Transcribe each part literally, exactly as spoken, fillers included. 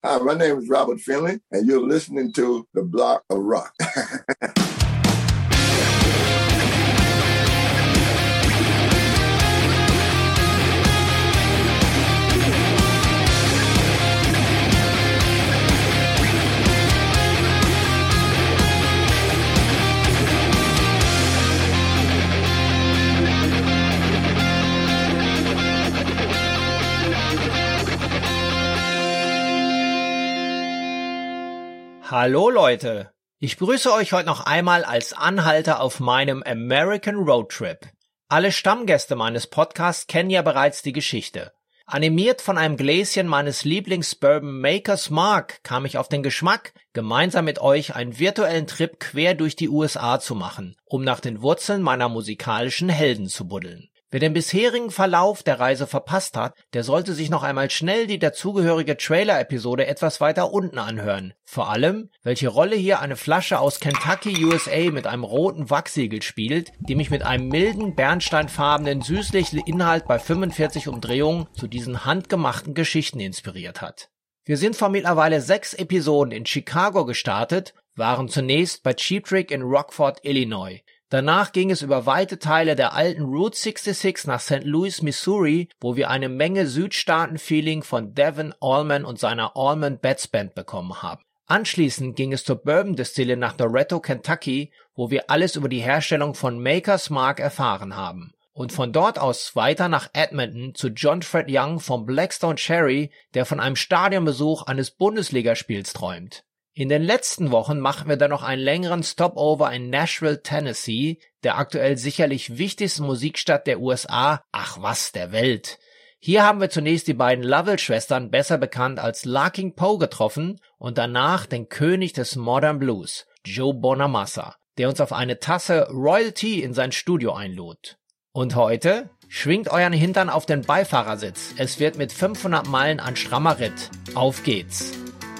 Hi, my name is Robert Finley, and you're listening to The Block of Rock. Hallo Leute, ich grüße euch heute noch einmal als Anhalter auf meinem American Road Trip. Alle Stammgäste meines Podcasts kennen ja bereits die Geschichte. Animiert von einem Gläschen meines Lieblings-Bourbon Maker's Mark kam ich auf den Geschmack, gemeinsam mit euch einen virtuellen Trip quer durch die U S A zu machen, um nach den Wurzeln meiner musikalischen Helden zu buddeln. Wer den bisherigen Verlauf der Reise verpasst hat, der sollte sich noch einmal schnell die dazugehörige Trailer-Episode etwas weiter unten anhören. Vor allem, welche Rolle hier eine Flasche aus Kentucky, U S A mit einem roten Wachsiegel spielt, die mich mit einem milden, bernsteinfarbenen, süßlichen Inhalt bei fünfundvierzig Umdrehungen zu diesen handgemachten Geschichten inspiriert hat. Wir sind vor mittlerweile sechs Episoden in Chicago gestartet, waren zunächst bei Cheap Trick in Rockford, Illinois. Danach ging es über weite Teile der alten Route sechsundsechzig nach Saint Louis, Missouri, wo wir eine Menge Südstaaten-Feeling von Devin Allman und seiner Allman Betts Band bekommen haben. Anschließend ging es zur Bourbon-Distille nach Loretto, Kentucky, wo wir alles über die Herstellung von Maker's Mark erfahren haben. Und von dort aus weiter nach Edmonton zu John Fred Young vom Blackstone Cherry, der von einem Stadionbesuch eines Bundesligaspiels träumt. In den letzten Wochen machen wir dann noch einen längeren Stopover in Nashville, Tennessee, der aktuell sicherlich wichtigsten Musikstadt der U S A, ach was, der Welt. Hier haben wir zunächst die beiden Lovell-Schwestern, besser bekannt als Larking Poe, getroffen und danach den König des Modern Blues, Joe Bonamassa, der uns auf eine Tasse Royal Tea in sein Studio einlud. Und heute? Schwingt euren Hintern auf den Beifahrersitz, es wird mit fünfhundert Meilen ein strammer Ritt. Auf geht's!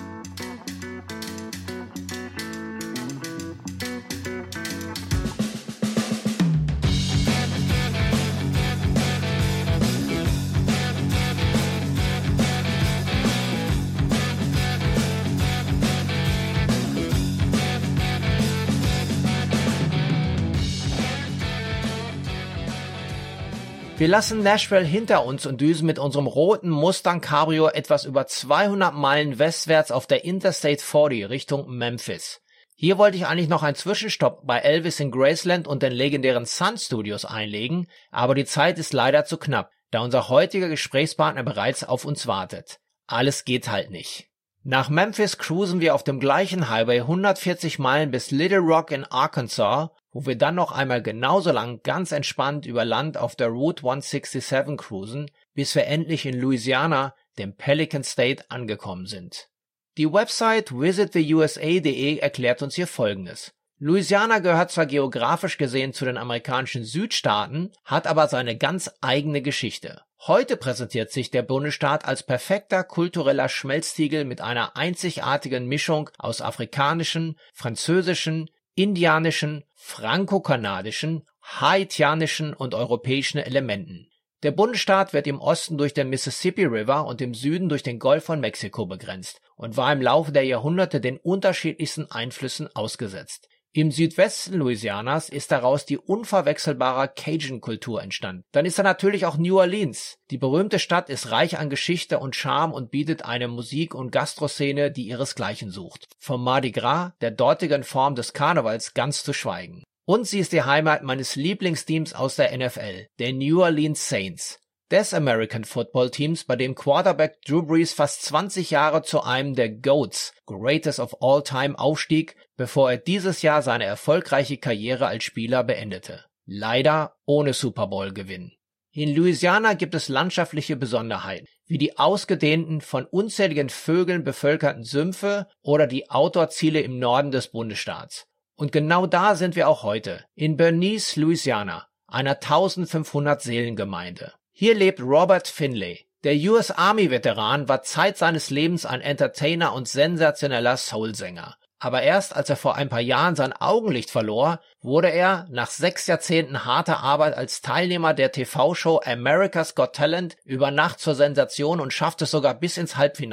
Wir lassen Nashville hinter uns und düsen mit unserem roten Mustang Cabrio etwas über zweihundert Meilen westwärts auf der Interstate vierzig Richtung Memphis. Hier wollte ich eigentlich noch einen Zwischenstopp bei Elvis in Graceland und den legendären Sun Studios einlegen, aber die Zeit ist leider zu knapp, da unser heutiger Gesprächspartner bereits auf uns wartet. Alles geht halt nicht. Nach Memphis cruisen wir auf dem gleichen Highway hundertvierzig Meilen bis Little Rock in Arkansas, wo wir dann noch einmal genauso lang ganz entspannt über Land auf der Route hundertsiebenundsechzig cruisen, bis wir endlich in Louisiana, dem Pelican State, angekommen sind. Die Website visit the U S A punkt de erklärt uns hier Folgendes. Louisiana gehört zwar geografisch gesehen zu den amerikanischen Südstaaten, hat aber seine ganz eigene Geschichte. Heute präsentiert sich der Bundesstaat als perfekter kultureller Schmelztiegel mit einer einzigartigen Mischung aus afrikanischen, französischen, indianischen, franko-kanadischen, haitianischen und europäischen Elementen. Der Bundesstaat wird im Osten durch den Mississippi River und im Süden durch den Golf von Mexiko begrenzt und war im Laufe der Jahrhunderte den unterschiedlichsten Einflüssen ausgesetzt. Im Südwesten Louisianas ist daraus die unverwechselbare Cajun-Kultur entstanden. Dann ist da natürlich auch New Orleans. Die berühmte Stadt ist reich an Geschichte und Charme und bietet eine Musik- und Gastroszene, die ihresgleichen sucht. Vom Mardi Gras, der dortigen Form des Karnevals, ganz zu schweigen. Und sie ist die Heimat meines Lieblingsteams aus der N F L, der New Orleans Saints. Des American Football Teams, bei dem Quarterback Drew Brees fast zwanzig Jahre zu einem der GOATs, Greatest of All Time, aufstieg, bevor er dieses Jahr seine erfolgreiche Karriere als Spieler beendete. Leider ohne Super Bowl-Gewinn. In Louisiana gibt es landschaftliche Besonderheiten, wie die ausgedehnten, von unzähligen Vögeln bevölkerten Sümpfe oder die Outdoor-Ziele im Norden des Bundesstaats. Und genau da sind wir auch heute, in Bernice, Louisiana, einer eintausendfünfhundert Seelengemeinde. Hier lebt Robert Finley. Der U S Army Veteran war Zeit seines Lebens ein Entertainer und sensationeller Soulsänger. Aber erst als er vor ein paar Jahren sein Augenlicht verlor, wurde er nach sechs Jahrzehnten harter Arbeit als Teilnehmer der T V-Show America's Got Talent über Nacht zur Sensation und schaffte es sogar bis ins Halbfinale.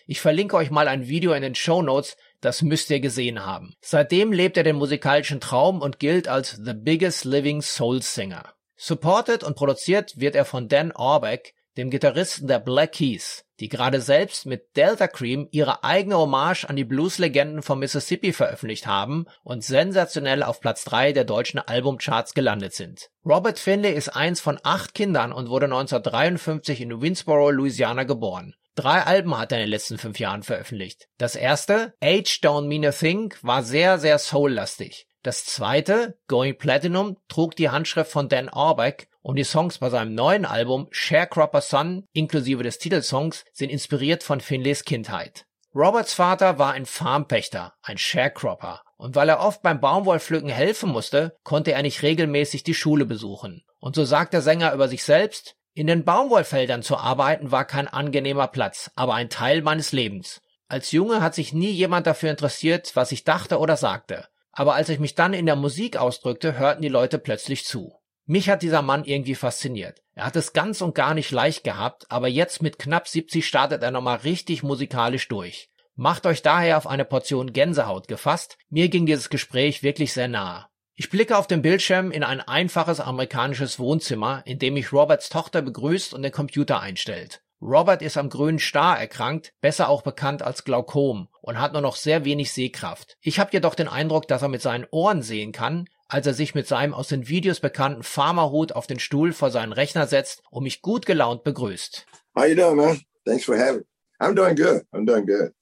Ich verlinke euch mal ein Video in den Shownotes, das müsst ihr gesehen haben. Seitdem lebt er den musikalischen Traum und gilt als the biggest living soul singer. Supported und produziert wird er von Dan Auerbach, dem Gitarristen der Black Keys, die gerade selbst mit Delta Cream ihre eigene Hommage an die Blues-Legenden von Mississippi veröffentlicht haben und sensationell auf Platz drei der deutschen Albumcharts gelandet sind. Robert Finlay ist eins von acht Kindern und wurde neunzehnhundertdreiundfünfzig in Winsboro, Louisiana geboren. Drei Alben hat er in den letzten fünf Jahren veröffentlicht. Das erste, Age Don't Mean a Thing, war sehr, sehr soul-lastig. Das zweite, Going Platinum, trug die Handschrift von Dan Auerbach und die Songs bei seinem neuen Album Sharecropper Son inklusive des Titelsongs sind inspiriert von Finlays Kindheit. Roberts Vater war ein Farmpächter, ein Sharecropper, und weil er oft beim Baumwollpflücken helfen musste, konnte er nicht regelmäßig die Schule besuchen. Und so sagt der Sänger über sich selbst: In den Baumwollfeldern zu arbeiten war kein angenehmer Platz, aber ein Teil meines Lebens. Als Junge hat sich nie jemand dafür interessiert, was ich dachte oder sagte. Aber als ich mich dann in der Musik ausdrückte, hörten die Leute plötzlich zu. Mich hat dieser Mann irgendwie fasziniert. Er hat es ganz und gar nicht leicht gehabt, aber jetzt mit knapp siebzig startet er nochmal richtig musikalisch durch. Macht euch daher auf eine Portion Gänsehaut gefasst. Mir ging dieses Gespräch wirklich sehr nahe. Ich blicke auf den Bildschirm in ein einfaches amerikanisches Wohnzimmer, in dem mich Roberts Tochter begrüßt und den Computer einstellt. Robert ist am grünen Star erkrankt, besser auch bekannt als Glaukom, und hat nur noch sehr wenig Sehkraft. Ich habe jedoch den Eindruck, dass er mit seinen Ohren sehen kann, als er sich mit seinem aus den Videos bekannten Farmerhut auf den Stuhl vor seinen Rechner setzt und mich gut gelaunt begrüßt. How you doing, man? Thanks for having me. I'm doing good. I'm doing good.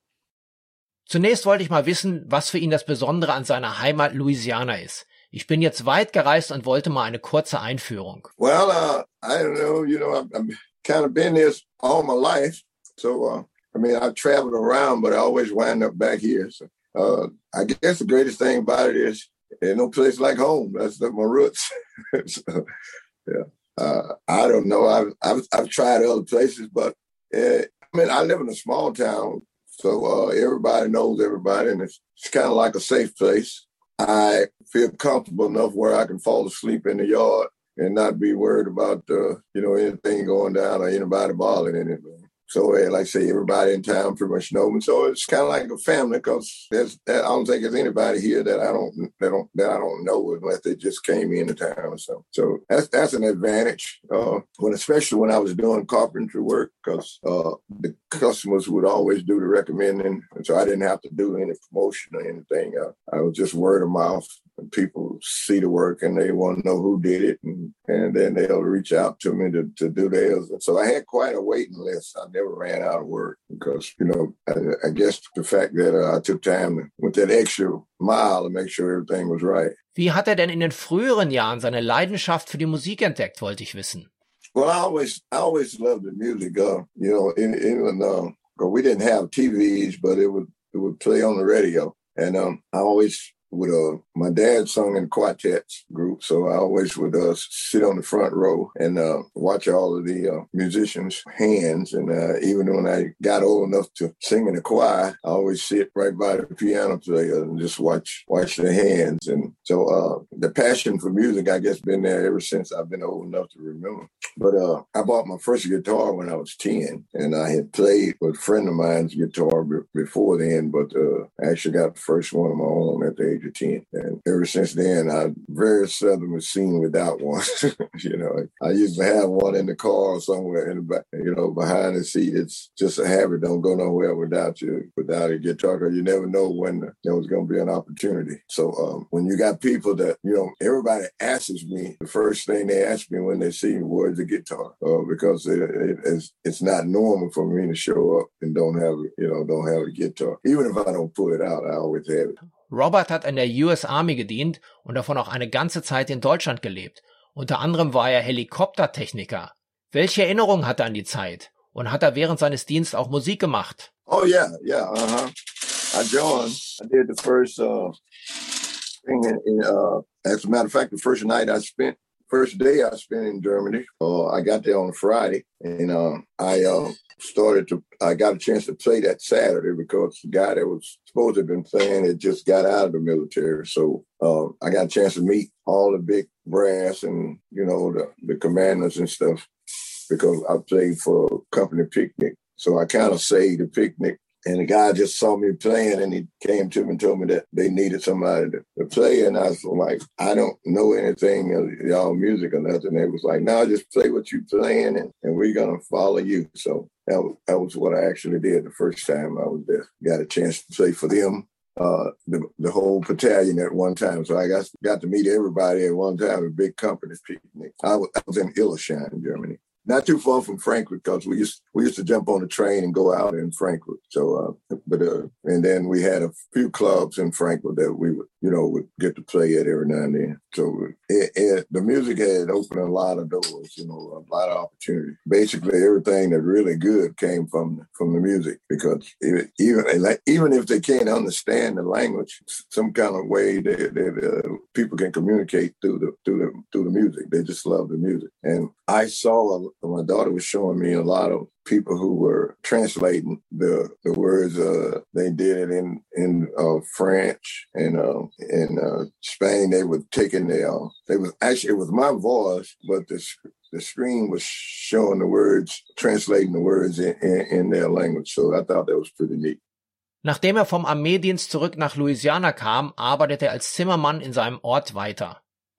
Zunächst wollte ich mal wissen, was für ihn das Besondere an seiner Heimat Louisiana ist. Ich bin jetzt weit gereist und wollte mal eine kurze Einführung. Well, uh, I don't know, you know, I've, I've kind of been this all my life. So, uh, I mean, I've traveled around, but I always wind up back here. So, uh, I guess the greatest thing about it is there's no place like home. That's the, my roots. So, yeah. Uh, I don't know. I've, I've, I've tried other places, but uh, I mean, I live in a small town. So uh, everybody knows everybody, and it's, it's kind of like a safe place. I feel comfortable enough where I can fall asleep in the yard and not be worried about, uh, you know, anything going down or anybody bothering anything. So, uh, like I say, everybody in town pretty much knows me. So it's kind of like a family, because there's, I don't think there's anybody here that I don't, that don't, that I don't know unless they just came into town or something. So that's that's an advantage. Uh, when especially when I was doing carpentry work, because uh, the customers would always do the recommending, and so I didn't have to do any promotion or anything. Uh, I was just word of mouth. And people see the work and they want to know who did it, and, and then they'll reach out to me to, to do theirs. And so I had quite a waiting list. I never ran out of work because, you know, I, I guess the fact that uh, I took time with that extra mile to make sure everything was right. Wie hat er denn in den früheren Jahren seine Leidenschaft für die Musik entdeckt, wollte ich wissen. Well, I always, I always loved the music. Uh, you know, even uh, we didn't have T Vs, but it would it would play on the radio, and um, I always. With uh, my dad sung in quartets group, so I always would uh, sit on the front row and uh, watch all of the uh, musicians' hands. And uh, even when I got old enough to sing in the choir, I always sit right by the piano player and just watch watch their hands. And so uh, the passion for music, I guess, been there ever since I've been old enough to remember. But uh, I bought my first guitar when I was ten, and I had played with a friend of mine's guitar b- before then, but uh, I actually got the first one of my own at the age of ten. And ever since then, I very seldom was seen without one. You know, I used to have one in the car somewhere in the back, you know, behind the seat. It's just a habit. Don't go nowhere without you, without a guitar, because you never know when there was going to be an opportunity. So um, when you got people that, you know, everybody asks me, the first thing they ask me when they see me was the guitar, uh, because it, it, it's, it's not normal for me to show up and don't have, you know, don't have a guitar. Even if I don't pull it out, I always have it. Robert hat in der U S Army gedient und davon auch eine ganze Zeit in Deutschland gelebt. Unter anderem war er Helikoptertechniker. Welche Erinnerungen hat er an die Zeit? Und hat er während seines Dienstes auch Musik gemacht? Oh yeah, yeah, uh-huh. I joined. I did the first uh, thing in, in uh, as a matter of fact, the first night I spent, first day I spent in Germany. Uh, I got there on a Friday, and uh, I uh, started to, I got a chance to play that Saturday because the guy that was supposed to have been playing had just got out of the military. So uh, I got a chance to meet all the big brass and, you know, the, the commanders and stuff, because I played for Company Picnic. So I kind of saved the picnic. And the guy just saw me playing, and he came to me and told me that they needed somebody to, to play. And I was like, I don't know anything of y'all music or nothing. They was like, no, just play what you're playing, and, and we're going to follow you. So that was, that was what I actually did the first time I was there. Got a chance to play for them, uh, the, the whole battalion at one time. So I got, got to meet everybody at one time, a big company picnic. I was, I was in Illesheim, Germany. Not too far from Frankfurt, because we used we used to jump on the train and go out in Frankfurt. So, uh, but uh, and then we had a few clubs in Frankfurt that we would, you know, would get to play at every now and then. So it, it, the music had opened a lot of doors, you know, a lot of opportunities. Basically, everything that really good came from from the music, because it, even like even if they can't understand the language, some kind of way that, that uh, people can communicate through the through the through the music. They just love the music, and I saw. My daughter was showing me a lot of people who were translating the the words. Uh, they did it in in uh, French and uh, in uh, Spain. They were taking the. Uh, they was actually it was my voice, but the the screen was showing the words, translating the words in, in, in their language. So I thought that was pretty neat. Nachdem er vom Armeedienst zurück nach Louisiana kam, arbeitete er als Zimmermann in seinem Ort weiter.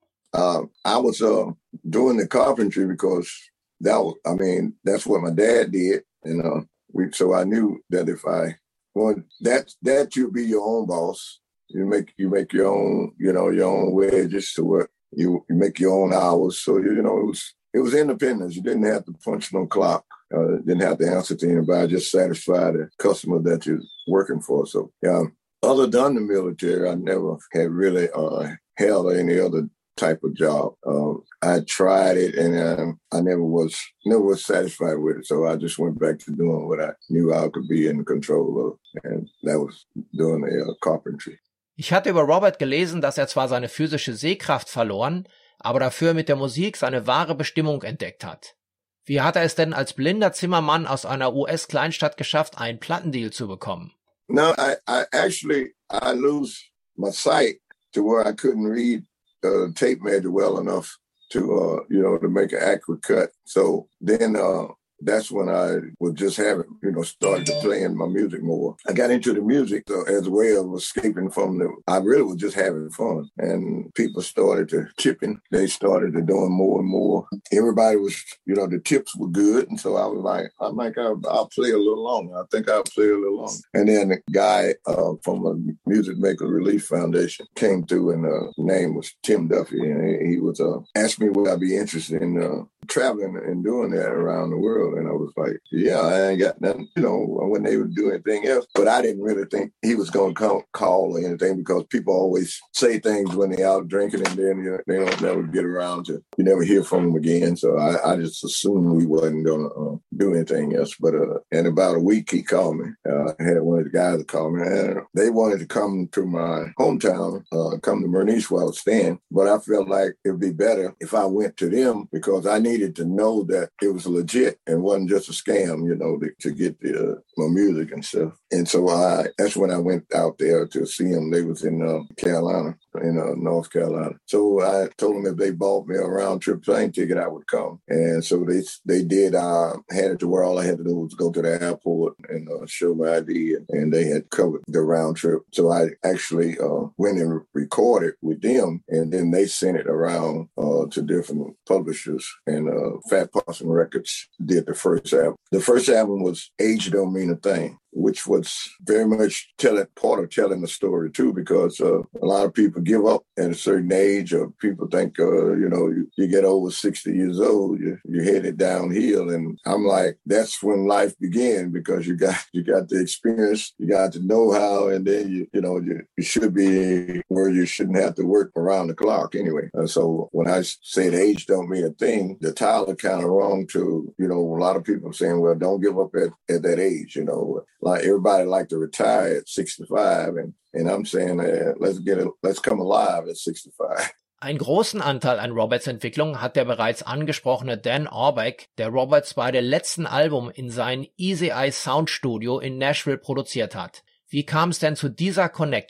Uh, I was uh, doing the carpentry because. That was, I mean, that's what my dad did, and uh, we. So I knew that if I, well, that that you be your own boss. You make you make your own, you know, your own wages to work. You, you make your own hours. So you, you know, it was it was independence. You didn't have to punch no clock. Uh, didn't have to answer to anybody. Just satisfy the customer that you're working for. So yeah. Other than the military, I never had really uh, held any other type of job. Um, I tried it, and um, I never was never was satisfied with it. So I just went back to doing what I knew I could be in control of, and that was doing the uh, carpentry. Ich hatte über Robert gelesen, dass er zwar seine physische Sehkraft verloren, aber dafür mit der Musik seine wahre Bestimmung entdeckt hat. Wie hat er es denn als blinder Zimmermann aus einer U S-Kleinstadt geschafft, einen Plattendeal zu bekommen? No, I, I actually I lose my sight to where I couldn't read Uh, tape measure well enough to, uh, you know, to make an accurate cut. So then uh, that's when I was just having, you know, started to playing my music more. I got into the music uh, as a way of escaping from the, I really was just having fun. And people started to tipping. They started to doing more and more. Everybody was, you know, the tips were good. And so I was like, I might, I'll, I'll play a little longer. I think I'll play a little longer. And then the guy uh, from the Music Maker Relief Foundation came through, and uh, his name was Tim Duffy. And he, he was uh, asked me would I be interested in uh, traveling and doing that around the world. And I was like, yeah, I ain't got nothing, you know, I wasn't able to do anything else. But I didn't really think he was going to call, call or anything, because people always say things when they're out drinking, and then you know, they don't never get around to, you never hear from them again. So I, I just assumed we wasn't going to uh, do anything else. But uh, in about a week, he called me. Uh, I had one of the guys that called me, and they wanted to come to my hometown, uh, come to Bernice where I was staying. But I felt like it'd be better if I went to them, because I needed to know that it was legit and wasn't just a scam, you know, to, to get the, uh, my music and stuff. And so I, that's when I went out there to see them. They was in uh, Carolina, in uh, North Carolina. So I told them if they bought me a round trip plane ticket, I would come. And so they they did. I had it to where all I had to do was go to the airport and uh, show my I D, and, and they had covered the round trip. So I actually uh, went and recorded with them, and then they sent it around uh, to different publishers. And uh, Fat Possum Records did the first album. The first album was Age Don't Mean a Thing, which was very much telling part of telling the story too, because uh, a lot of people give up at a certain age, or people think, uh, you know, you, you get over sixty years old, you, you're headed downhill. And I'm like, that's when life began, because you got you got the experience, you got the know-how, and then you you know you, you should be where you shouldn't have to work around the clock anyway. Uh, so when I said age don't mean a thing, the title kind of wrong to, you know, a lot of people saying, well, don't give up at, at that age, you know. Like everybody like to retire at sixty-five, and and I'm saying uh, let's get it, let's come alive at sixty-five. Einen großen Anteil an Roberts Entwicklung hat der bereits angesprochene Dan Auerbach, der Roberts bei dem letzten Album in sein Easy Eye Sound Studio in Nashville produziert hat. Wie kam es denn zu dieser Connection?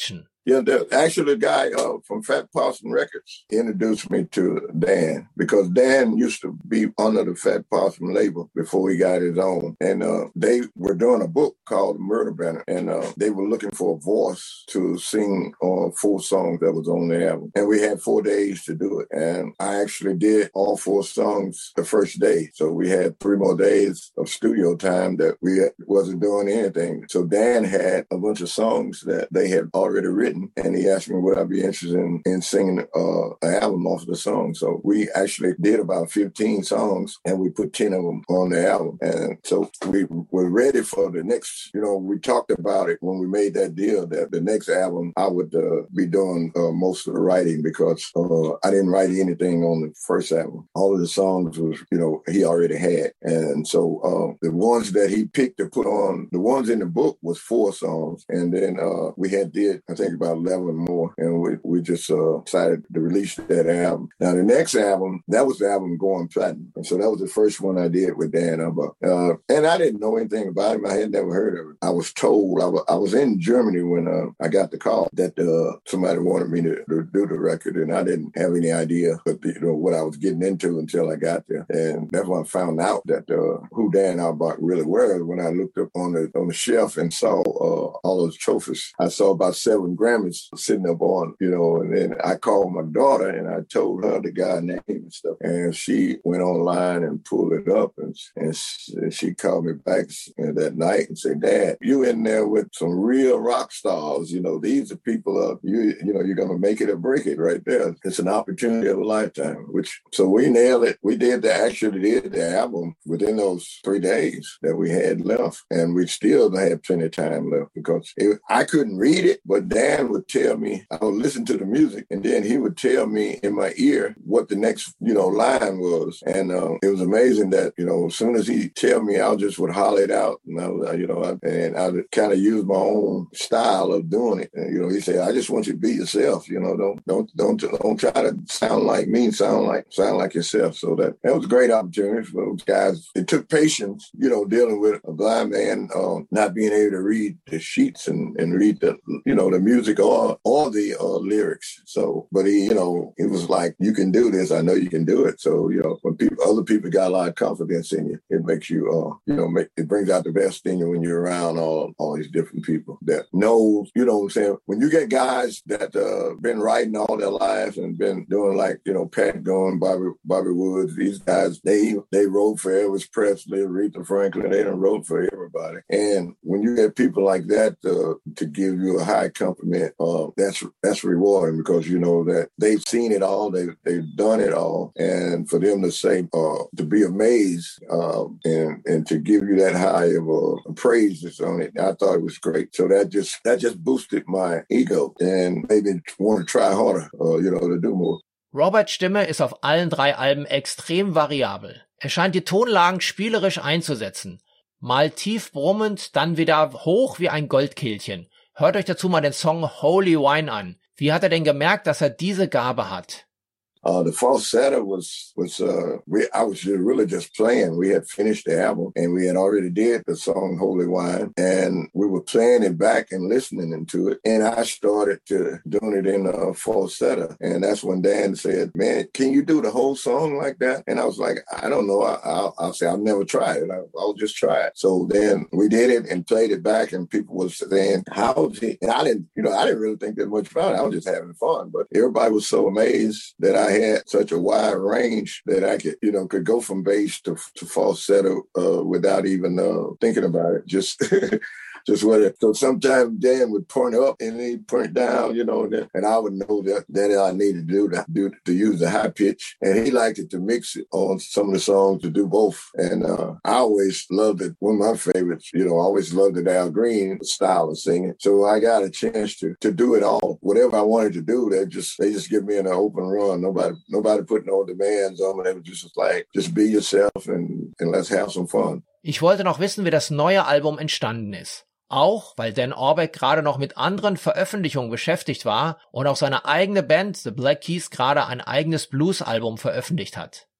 Yeah, the, actually, the guy uh, from Fat Possum Records introduced me to Dan because Dan used to be under the Fat Possum label before he got his own. And uh, they were doing a book called Murder Banner, and uh, they were looking for a voice to sing on four songs that was on the album. And we had four days to do it. And I actually did all four songs the first day. So we had three more days of studio time that we wasn't doing anything. So Dan had a bunch of songs that they had already written. And he asked me would I be interested in, in singing uh, an album off of the song. So we actually did about fifteen songs and we put ten of them on the album. And so we were ready for the next, you know, we talked about it when we made that deal that the next album I would uh, be doing uh, most of the writing because uh, I didn't write anything on the first album. All of the songs was, you know, he already had. And so uh, the ones that he picked to put on, the ones in the book was four songs. And then uh, we had did, I think, about eleven more, and we, we just uh, decided to release that album. Now, the next album, that was the album Going Platinum, and so that was the first one I did with Dan Auerbach. Uh, and I didn't know anything about him. I had never heard of it. I was told, I, w- I was in Germany when uh, I got the call that uh, somebody wanted me to, to do the record, and I didn't have any idea but, you know, what I was getting into until I got there. And that's when I found out that uh, who Dan Auerbach really was when I looked up on the on the shelf and saw uh, all those trophies. I saw about seven Grammys sitting up on, you know, and then I called my daughter and I told her the guy's name and stuff. And she went online and pulled it up and, and she called me back that night and said, Dad, you in there with some real rock stars. You know, these are people, uh, you you know, you're going to make it or break it right there. It's an opportunity of a lifetime, which, so we nailed it. We did the, actually did the album within those three days that we had left. And we still had plenty of time left because it, I couldn't read it, but Dan would tell me, I would listen to the music, and then he would tell me in my ear what the next, you know, line was. And uh, it was amazing that, you know, as soon as he tell me, I just would holler it out, and I was, you know, I, and I would kind of use my own style of doing it. And, you know, he said, I just want you to be yourself. You know, don't don't don't don't try to sound like me. Sound like sound like yourself. So that that was a great opportunity for those guys. It took patience, you know, dealing with a blind man, uh, not being able to read the sheets and, and read the, you know, the music or or the uh, lyrics. So, but he, you know, it was like, you can do this. I know you can do it. So, you know, when people, other people got a lot of confidence in you, it makes you, uh, you know, make, it brings out the best in you when you're around all, all these different people that know, you know what I'm saying? When you get guys that uh, been writing all their lives and been doing like, you know, Pat Gunn, Bobby, Bobby Woods, these guys, they, they wrote for Elvis Presley, Aretha Franklin, they done wrote for everybody. And when you get people like that uh, to give you a high compliment, uh, that's that's rewarding because you know that they've seen it all, they they've done it all, and for them to say uh, to be amazed uh, and and to give you that high of uh, praise that's on it, I thought it was great. So that just that just boosted my ego and made me want to try harder, uh, you know, to do more. Roberts Stimme ist auf allen drei Alben extrem variabel. Er scheint die Tonlagen spielerisch einzusetzen. Mal tief brummend, dann wieder hoch wie ein Goldkehlchen. Hört euch dazu mal den Song Holy Wine an. Wie hat er denn gemerkt, dass er diese Gabe hat? Uh, the falsetto was, was uh, we, I was just really just playing. We had finished the album and we had already did the song Holy Wine, and we were playing it back and listening into it. And I started to doing it in a falsetto. And that's when Dan said, man, can you do the whole song like that? And I was like, I don't know. I, I'll, I'll say, I've never tried it. I, I'll just try it. So then we did it and played it back, and people were saying, how's he? And I didn't, you know, I didn't really think that much about it. I was just having fun, but everybody was so amazed that I had such a wide range that I could, you know, could go from bass to, to falsetto uh, without even uh, thinking about it. Just just what it. So sometimes Dan would point up and he'd point down, you know, and, and I would know that that I needed to do to, do to use the high pitch. And he liked it to mix it on some of the songs to do both. And uh, I always loved it. One of my favorites, you know, I always loved the Al Green style of singing. So I got a chance to to do it all. Whatever I wanted to do, they just they just give me an open run. Nobody nobody put no demands on me. They were just like, just be yourself and, and let's have some fun. Ich wollte noch wissen, wie das neue Album entstanden ist. Auch, weil Dan Auerbach gerade noch mit anderen Veröffentlichungen beschäftigt war und auch seine eigene Band The Black Keys gerade ein eigenes Blues-Album veröffentlicht hat.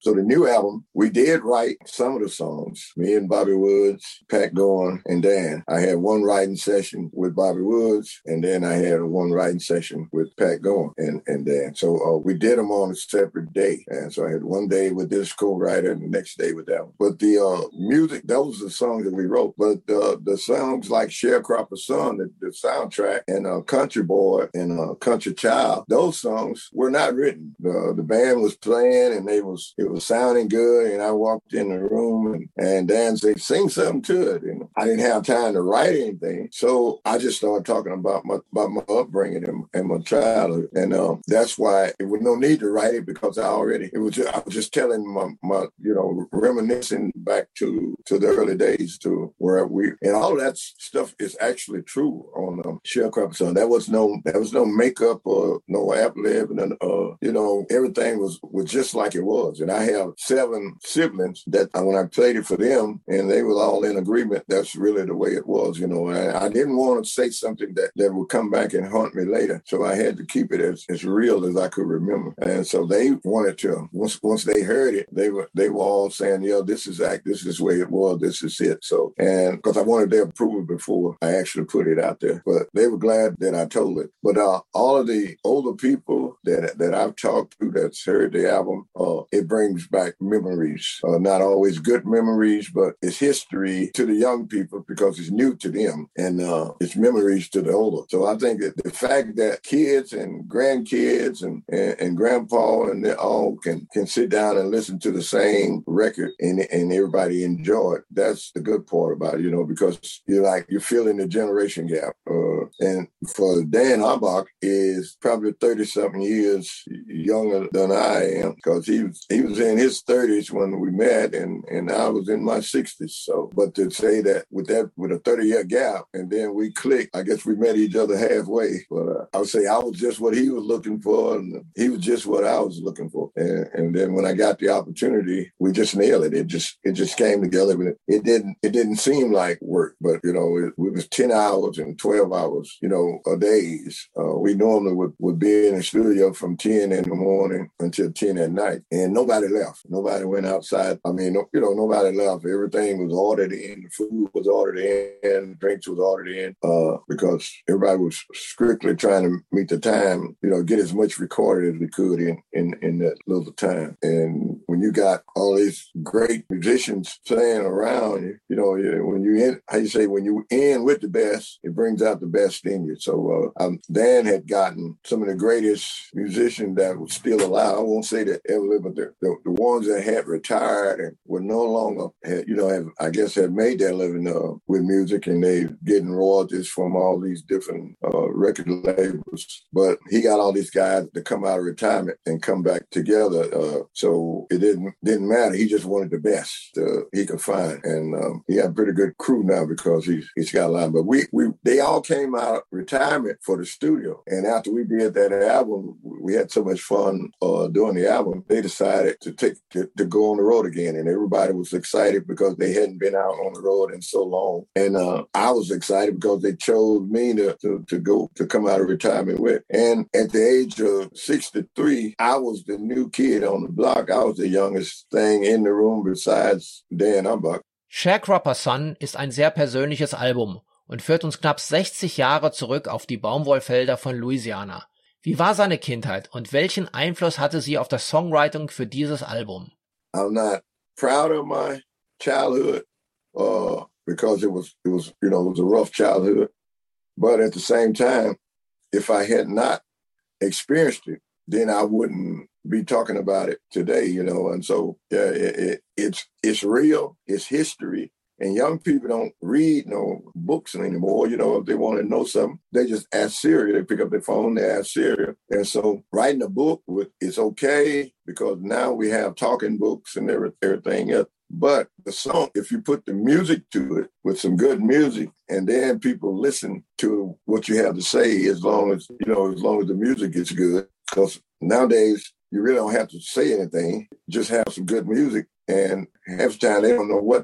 So the new album, we did write some of the songs. Me and Bobby Woods, Pat Gorn, and Dan. I had one writing session with Bobby Woods, and then I had one writing session with Pat Gorn and, and Dan. So uh, we did them on a separate day. And so I had one day with this co-writer and the next day with that one. But the uh, music, those are the songs that we wrote. But uh, the songs like Sharecropper's Son, the, the soundtrack, and uh, Country Boy and uh, Country Child, those songs were not written. The, the band was playing and they was it was sounding good. And I walked in the room and, and Dan said, sing something to it. And I didn't have time to write anything. So I just started talking about my about my upbringing and, and my childhood. And um, that's why it was no need to write it, because I already, it was just, I was just telling my, my, you know, reminiscing back to, to the early days to where we, and all of that stuff is actually true on um, Sharecropper's Son. There was no, there was no makeup or no ad-lib, and uh, you know, everything was, was just like it was. And I have seven siblings that when I played it for them, and they were all in agreement, that's really the way it was, you know. I, I didn't want to say something that, that would come back and haunt me later. So I had to keep it as, as real as I could remember. And so they wanted to, once once they heard it, they were they were all saying, yeah, this is act, this is the way it was, this is it. So, and because I wanted their approval before I actually put it out there. But they were glad that I told it. But uh, all of the older people that that I've talked to that's heard the album, uh, it brings back memories. Uh, not always good memories, but it's history to the young people because it's new to them, and uh, it's memories to the older. So I think that the fact that kids and grandkids and, and, and grandpa and they all can, can sit down and listen to the same record and, and everybody enjoy it, that's the good part about it, you know, because you're like, you're filling the generation gap. Uh, and for Dan Auerbach is probably thirty-something years younger than I am, because he was, he was in his thirties when we met, and, and I was in my sixties. So, but to say that with that, with a thirty-year gap, and then we clicked, I guess we met each other halfway. But uh, I would say I was just what he was looking for, and he was just what I was looking for. And, and then when I got the opportunity, we just nailed it. It just it just came together. It, it didn't it didn't seem like work, but you know, it, it was ten hours and twelve hours, you know, a days. Uh, we normally would, would be in the studio from ten in the morning until ten at night, and nobody left. Nobody went outside. I mean, no, you know, nobody left. Everything was ordered in. The food was ordered in. Drinks was ordered in, uh, because everybody was strictly trying to meet the time, you know, get as much recorded as we could in, in, in that little time. And when you got all these great musicians playing around you, you know, when you in, how you say, when you in with the best, it brings out the best in you. So uh, um, Dan had gotten some of the greatest musicians that were still alive. I won't say that ever lived, but the, the, the ones that had retired and were no longer, had, you know, have, I guess had made their living uh, with music, and they getting royalties from all these different uh, record labels. But he got all these guys to come out of retirement and come back together. Uh, so it didn't didn't matter. He just wanted the best uh, he could find, and um, he got a pretty good crew now because he's he's got a lot. But we we they all came out of retirement for the studio, and after we did that album, we had so much fun uh, doing the album. They decided to take to, to go on the road again, and everybody was excited because they hadn't been out on the road in so long. And uh, I was excited because they chose me to, to to go to come out of retirement with. And at the age of sixty-three, I was the new kid on the block. I was the youngest thing in the room besides Dan Auerbach. Sharecropper's Son ist ein sehr persönliches Album und führt uns knapp sechzig Jahre zurück auf die Baumwollfelder von Louisiana. Wie war seine Kindheit und welchen Einfluss hatte sie auf das Songwriting für dieses Album? I'm not proud of my childhood uh, because it was, it was, you know, it was a rough childhood. But at the same time, if I had not experienced it, then I wouldn't be talking about it today, you know. And so yeah, it, it, it's it's real, it's history. And young people don't read no books anymore. You know, if they want to know something, they just ask Siri. They pick up their phone, they ask Siri. And so writing a book with, is okay because now we have talking books and everything else. But the song, if you put the music to it with some good music, and then people listen to what you have to say, as long as, you know, as long as the music is good, because nowadays you really don't have to say anything, just have some good music. And half the time they don't know what they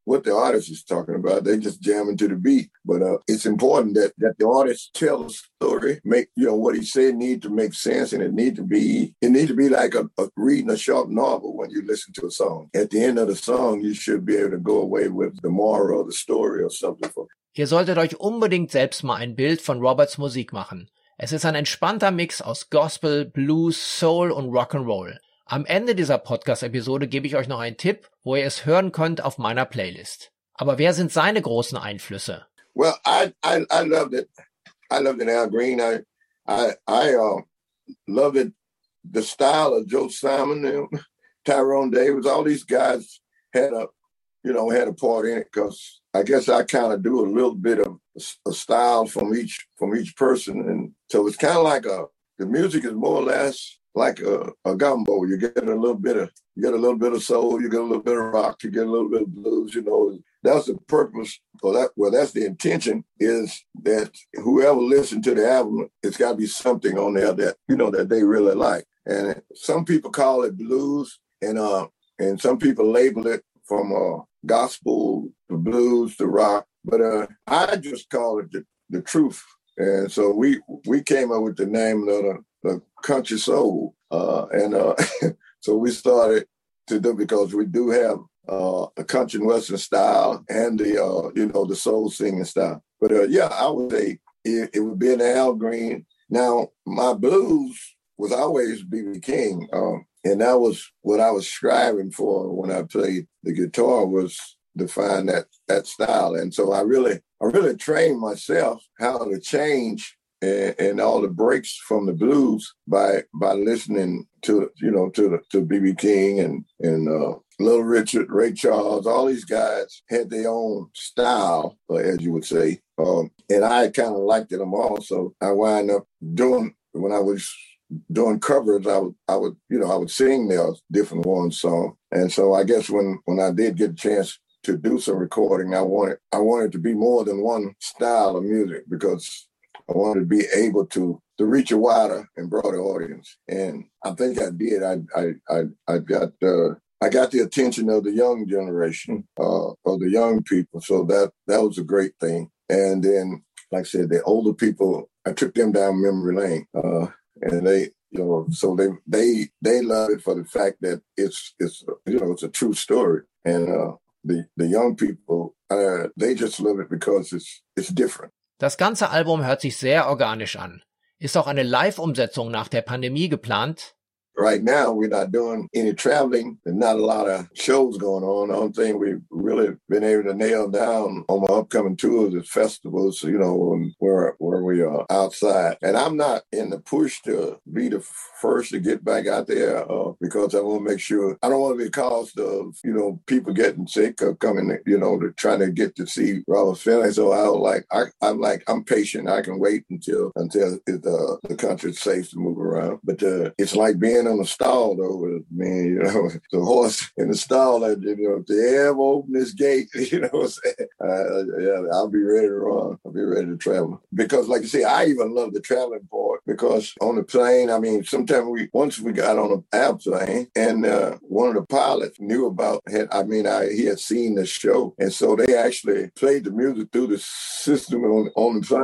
what the artist is talking about. They just jamming to the beat. But uh, it's important that, that the artist tell a story, make, you know, what he said need to make sense, and it need to be, it need to be like a, a reading a short novel when you listen to a song. At the end of the song, you should be able to go away with the moral of the story or something. For Ihr solltet euch unbedingt selbst mal ein Bild von Roberts Musik machen. Es ist ein entspannter Mix aus Gospel, Blues, Soul und Rock'n'Roll. Am Ende dieser Podcast-Episode gebe ich euch noch einen Tipp, wo ihr es hören könnt auf meiner Playlist. Aber wer sind seine großen Einflüsse? Well, I I, I loved it. I loved it, Al Green. I I I uh, loved it. The style of Joe Simon and Tyrone Davis. All these guys had a, you know, had a part in it, because I guess I kind of do a little bit of a style from each from each person, and so it's kind of like a the music is more or less like a, a gumbo. You get a little bit of you get a little bit of soul, you get a little bit of rock, you get a little bit of blues. You know, that's the purpose. Well, that well, that's the intention, is that whoever listened to the album, it's got to be something on there that you know that they really like. And some people call it blues, and uh, and some people label it from uh, gospel to blues to rock. But uh, I just call it the, the truth. And so we we came up with the name of the, the country soul. Uh, and uh, so we started to do, because we do have uh, a country and western style and the, uh, you know, the soul singing style. But uh, yeah, I would say it, it would be an Al Green. Now, my blues was always B B King. Um, and that was what I was striving for when I played the guitar, was to find that, that style. And so I really, I really trained myself how to change and, and all the breaks from the blues by by listening to, you know, to the, to B B King and and uh, Little Richard, Ray Charles. All these guys had their own style, uh, as you would say, um, and I kind of liked it them all. So I wound up doing, when I was doing covers, I would I would you know I would sing their different one song. And so I guess when when I did get a chance to do some recording, I wanted I wanted to be more than one style of music, because I wanted to be able to to reach a wider and broader audience. And I think I did. I I I, I got uh, I got the attention of the young generation, uh, of the young people. So that that was a great thing. And then, like I said, the older people, I took them down memory lane, uh, and they. You know, so they they they love it for the fact that it's it's you know it's a true story, and uh, the the young people uh, they just love it because it's it's different. Das ganze Album hört sich sehr organisch an. Ist auch eine Live-Umsetzung nach der Pandemie geplant? Right now, we're not doing any traveling. There's not a lot of shows going on. The only thing we've really been able to nail down on my upcoming tours is festivals, you know, where where we are outside. And I'm not in the push to be the first to get back out there uh, because I want to make sure, I don't want to be caused of, you know, people getting sick or coming, you know, to try to get to see Robert Finley. So I was like, I, I'm like, I'm patient. I can wait until until it, uh, the country's safe to move around. But uh, it's like being on the stall, though. I mean, you know, the horse in the stall, you know, if they ever open this gate, you know what I'm saying? Uh, yeah, I'll be ready to run. I'll be ready to travel. Because, like you say, I even love the traveling part, because on the plane, I mean, sometimes we, once we got on an airplane, and uh, one of the pilots knew about, had, I mean, I, he had seen the show. And so they actually played the music through the system on, on the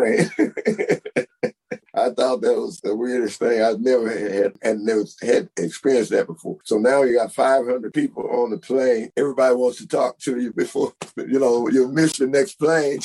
plane. I thought that was the weirdest thing. I never had had never had experienced that before. So now you got five hundred people on the plane. Everybody wants to talk to you before, you know, you miss the next plane.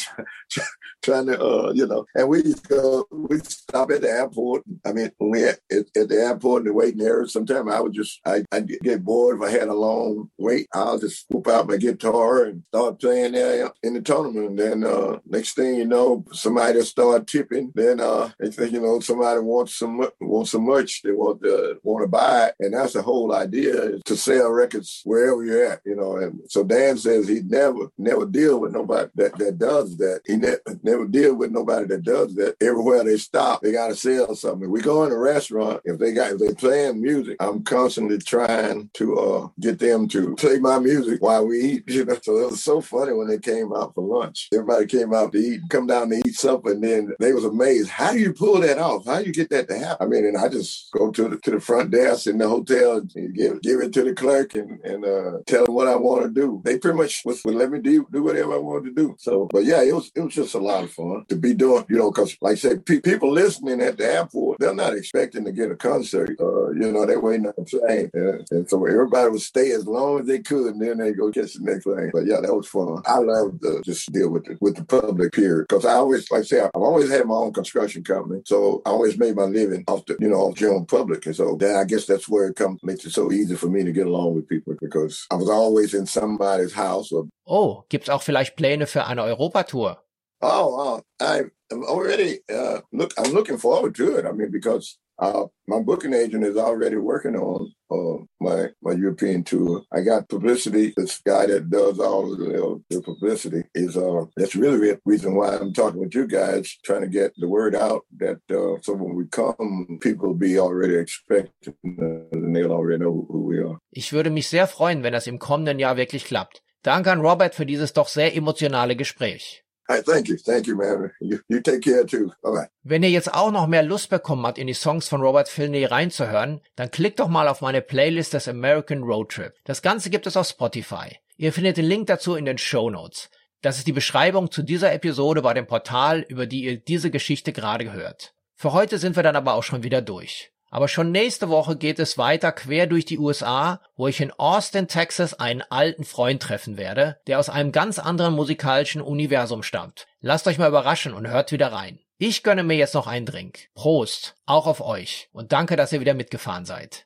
Trying to, uh, you know, and we just go, we stop at the airport. I mean, when we at, at, at the airport in the waiting area, sometimes I would just, I, I'd get bored if I had a long wait. I'll just whoop out my guitar and start playing there in the tournament. And then uh, next thing you know, somebody will start tipping. Then uh, they think, you know, somebody wants some wants some merch. They want to want to buy it. And that's the whole idea, is to sell records wherever you're at, you know. And so Dan says he never, never deal with nobody that, that does that. He ne- never deal with nobody that does that. Everywhere they stop, they got to sell something. We go in a restaurant, if they got, if they playing music, I'm constantly trying to uh, get them to play my music while we eat, you know. So it was so funny when they came out for lunch. Everybody came out to eat, come down to eat supper, and then they was amazed. How do you pull that off? off? How you get that to happen? I mean, and I just go to the to the front desk in the hotel and give give it to the clerk and and uh, tell them what I want to do. They pretty much would, would let me do do whatever I wanted to do. So, but yeah, it was it was just a lot of fun to be doing. You know, because like I said, pe- people listening at the airport, they're not expecting to get a concert. Uh, you know, they're waiting on the plane, yeah. And so everybody would stay as long as they could, and then they go catch the next plane. But yeah, that was fun. I love to just deal with the with the public period because I always, like I say, I've always had my own construction company, so I always made my living off the, you know, off general public, and so that I guess that's where it comes makes it so easy for me to get along with people because I was always in somebody's house. Or, oh, gibt's auch vielleicht Pläne für eine Europatour? Oh, uh, I'm already uh, look. I'm looking forward to it. I mean, because uh, my booking agent is already working on uh, my my European tour. I got publicity. This guy that does all of the, the publicity is uh, that's really the reason why I'm talking with you guys, trying to get the word out that uh, so when we come, people will be already expecting uh, and they'll already know who we are. Ich würde mich sehr freuen, wenn das im kommenden Jahr wirklich klappt. Danke an Robert für dieses doch sehr emotionale Gespräch. Hi, thank you, thank you, man. You, you take care too. Bye-bye. Wenn ihr jetzt auch noch mehr Lust bekommen habt, in die Songs von Robert Finlay reinzuhören, dann klickt doch mal auf meine Playlist des American Road Trip. Das Ganze gibt es auf Spotify. Ihr findet den Link dazu in den Shownotes. Das ist die Beschreibung zu dieser Episode bei dem Portal, über die ihr diese Geschichte gerade hört. Für heute sind wir dann aber auch schon wieder durch. Aber schon nächste Woche geht es weiter quer durch die U S A, wo ich in Austin, Texas einen alten Freund treffen werde, der aus einem ganz anderen musikalischen Universum stammt. Lasst euch mal überraschen und hört wieder rein. Ich gönne mir jetzt noch einen Drink. Prost, auch auf euch und danke, dass ihr wieder mitgefahren seid.